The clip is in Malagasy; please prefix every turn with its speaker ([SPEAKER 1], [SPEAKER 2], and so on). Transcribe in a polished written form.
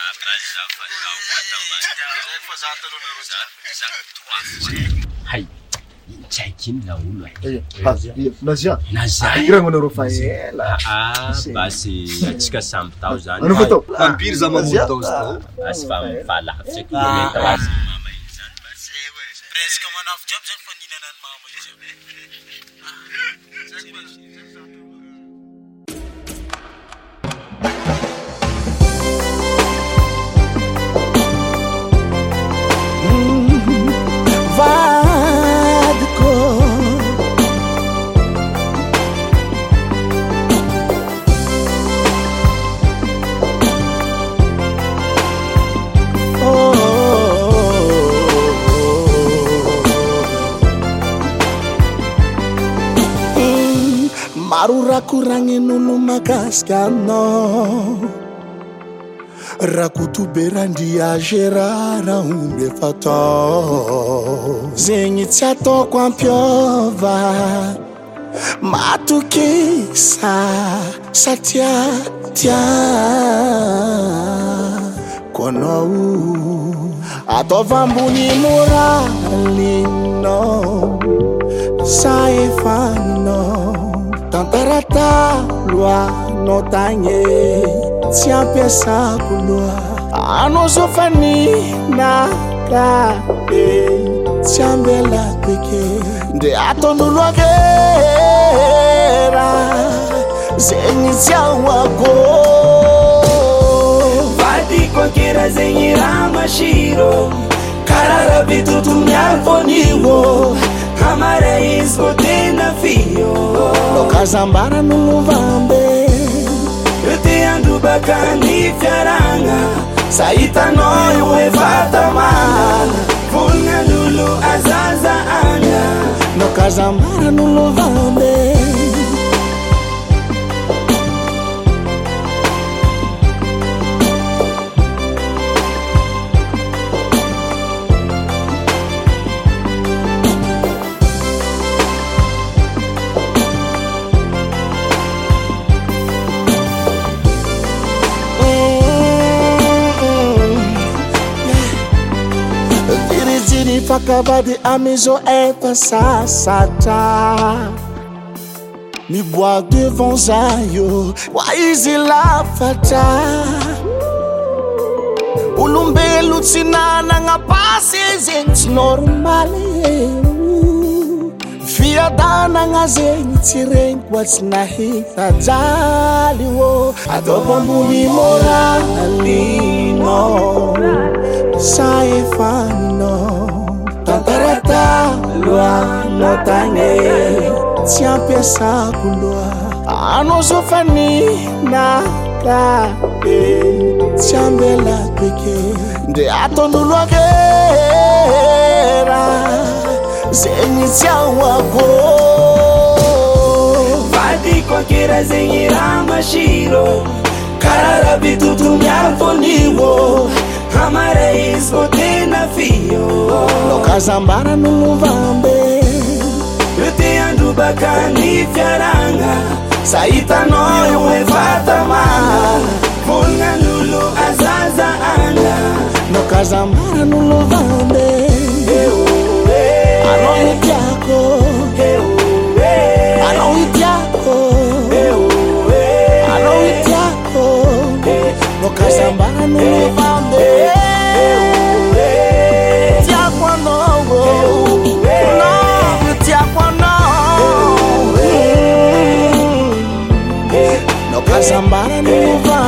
[SPEAKER 1] Hay chaikin laolo
[SPEAKER 2] Nazia
[SPEAKER 1] Nazia
[SPEAKER 2] iragno anareo fa ela
[SPEAKER 1] basi atsika samby tao zany
[SPEAKER 2] anao fatao
[SPEAKER 3] ampiry za mamono tao zao
[SPEAKER 1] basi fa mifalavitra kilometa basi
[SPEAKER 4] presque manafo jiaby zany fa ninana ny mama izy
[SPEAKER 5] maro rakoragnin'olo makasika anao rakotoberandriage rara omby fatao zegny tsy ataoko ampiova matokisa satria tiako anao ataova ambony moralinao sa efanao tantarata loa no tagny tsy ampiasako loa anao zao fa ninaka tsy ambelako eke nde ataon'olo agera zegny tsy ahoako vadiko akera zegny raha masiro karara vitotomiarfonio amara izy ko tena fio lokazambara nolovambe io te andobaka ny fiaragna sahitanao io efa tamana vonan'olo azaza agna lokazambara nolovambe fakavady amizo efa sasatra miboa devant zayo wa izy lafatra olombelo tsy nanagna pasy zegny tsy normaly fiadanagna zegny tsy regniko tsy nahita jaly o ataoko ambony moralino sa efanao tantarata loa no tagny tsy ampiasako loa anao zao fa ninaka tsy ambelako eke nde ataon'olo agera zegny tsy ahoako vadiko akera zegny raha masiro karara vitotomiarfonio amara izy ko tena fio lokazambara nolovambe io te andobaka ny fiaragna sahitanao io efa tamana vonan'olo azaza agna lokazambara nolovambe anao itiako anao itiako anao itiako lokazambara nolovambe Zambara no